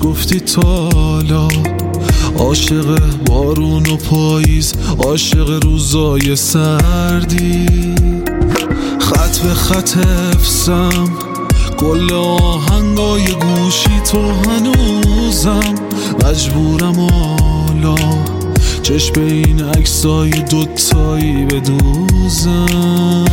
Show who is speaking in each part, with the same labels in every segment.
Speaker 1: گفتی تا حالا عاشق بارون و پاییز، عاشق روزای سردی. خط به خط حفظم کل آهنگای گوشی تو هنوزم، مجبورم حالا چشم به این عکسای دوتایی بدوزم.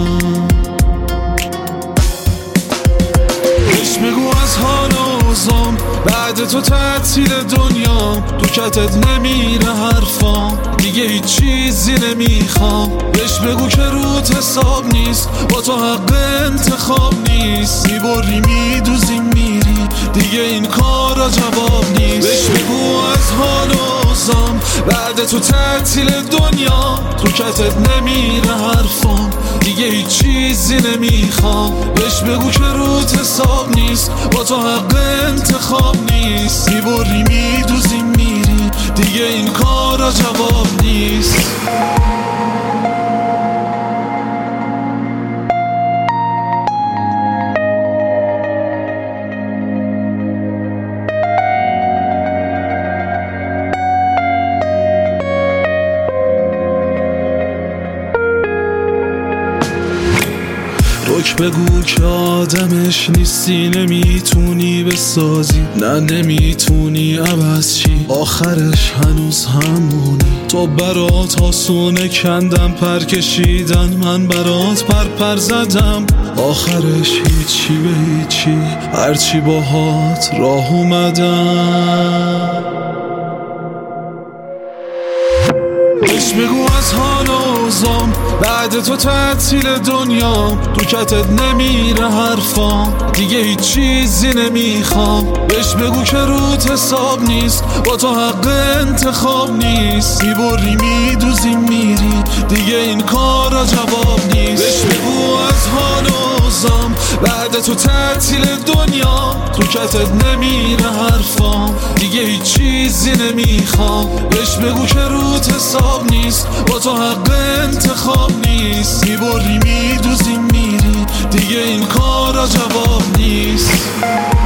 Speaker 1: بهش بگو از حال اوزام بعد تو تعطیل دنیا، تو کتت نمیره حرفام دیگه هیچ چیزی نمیخوام. بهش بگو که روت حساب نیست، با تو حق انتخاب نیست، میبری میدوزی میری دیگه این کارا جواب نیست. بهش بگو از حال اوزام بعد تو تعطیل دنیا، تو کتت نمیره حرفام دیگه هیچ چیزی نمیخوام. بهش بگو که روت حساب نیست، با تو حق انتخاب نیست، میبری میدوزی میری دیگه این کارا جواب نیست. روک بگو که آدمش نیستی، نمیتونی بسازی، نه نمیتونی عوض چی، آخرش هنوز همونی. تو برات آسونه کندم پر کشیدن، من برات پر زدم، آخرش هیچی به هیچی، هرچی باهات راه اومدم. بهش بگو از حال اوزام بعد تو تعطیل دنیا، تو کتت نمیره حرفام دیگه هیچ چیزی نمیخوام. بهش بگو که روت حساب نیست، با تو حق انتخاب نیست، میبری میدوزی میری دیگه این کارا جواب نیست. بهش بگو از حال اوزام بعد تو تعطیل دنیا، تو کتت نمیره حرفام دیگه هیچ چیزی نمیخوام. بهش بگو که روت حساب نیست، با تو حق انتخاب نیست، میبری میدوزی میری دیگه این کارا جواب نیست.